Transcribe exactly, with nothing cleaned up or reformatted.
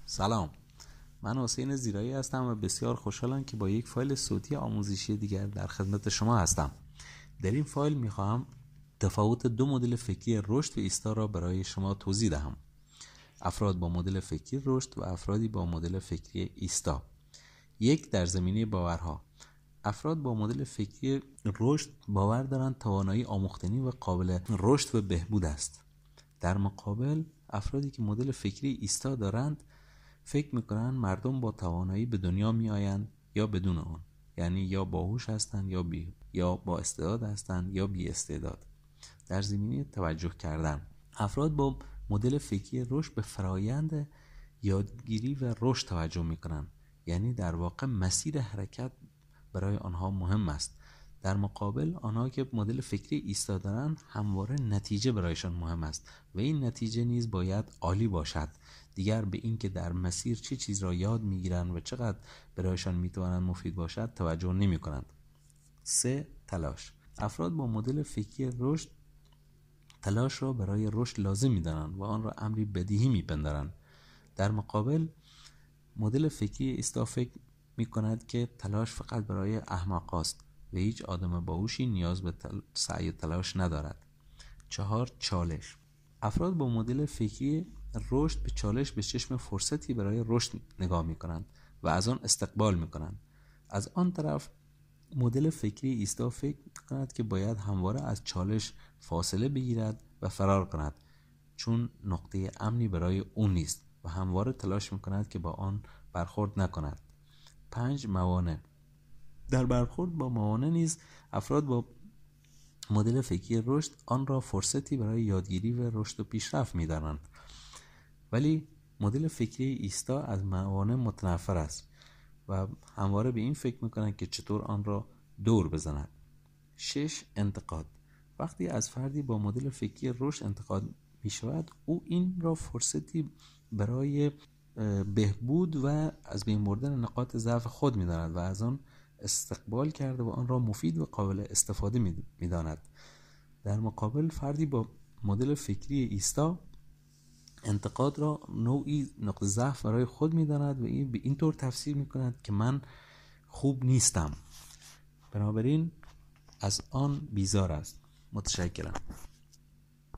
سلام، من حسین زیرایی هستم و بسیار خوشحالم که با یک فایل صوتی آموزشی دیگر در خدمت شما هستم. در این فایل میخواهم تفاوت دو مدل فکری رشد و ایستا را برای شما توضیح دهم. افراد با مدل فکری رشد و افرادی با مدل فکری ایستا. یک، در زمینه باورها. افراد با مدل فکری رشد باور دارند توانایی آموختنی و قابل رشد و بهبود است. در مقابل افرادی که مدل فکری ایستا دارند فکر میکنن مردم با توانایی به دنیا می آیند یا بدون آن، یعنی یا باهوش هستند یا بی یا با استعداد هستند یا بی استعداد. در زمینه توجه کردن، افراد با مدل فکری رشد به فرایند یادگیری و رشد توجه میکنن، یعنی در واقع مسیر حرکت برای آنها مهم است. در مقابل آنها که مدل فکری ایستا دارند همواره نتیجه برایشان مهم است و این نتیجه نیز باید عالی باشد. دیگر به این که در مسیر چه چیز را یاد میگیرند و چقدر برایشان میتواند مفید باشد توجه نمی کنند. سه، تلاش. افراد با مدل فکری رشد تلاش را برای رشد لازم میدانند و آن را امری بدیهی میپندارند. در مقابل مدل فکری ایستا فکر میکند که تلاش فقط برای احمقان است و هیچ آدم باهوشی نیاز به تل... سعی و تلاش ندارد. چهار، چالش. افراد با مدل فکری رشد به چالش به چشم فرصتی برای رشد نگاه میکنند و از آن استقبال میکنند. از آن طرف مدل فکری ایستا فکر میکند که باید همواره از چالش فاصله بگیرد و فرار کند، چون نقطه امنی برای او نیست و همواره تلاش میکند که با آن برخورد نکند. پنج، موانع. در برخورد با موانع نیز افراد با مدل فکری رشد آن را فرصتی برای یادگیری و رشد و پیشرفت می‌دانند، ولی مدل فکری ایستا از موانع متنفر است و همواره به این فکر می‌کنند که چطور آن را دور بزند. شش، انتقاد. وقتی از فردی با مدل فکری رشد انتقاد می‌شود، او این را فرصتی برای بهبود و از بین بردن نقاط ضعف خود می‌داند و از آن استقبال کرده و آن را مفید و قابل استفاده می‌داند. در مقابل فردی با مدل فکری ایستا انتقاد را نوعی نقطه ضعف برای خود می‌داند و این به این طور تفسیر می‌کند که من خوب نیستم، بنابراین از آن بیزار است. متشکرم.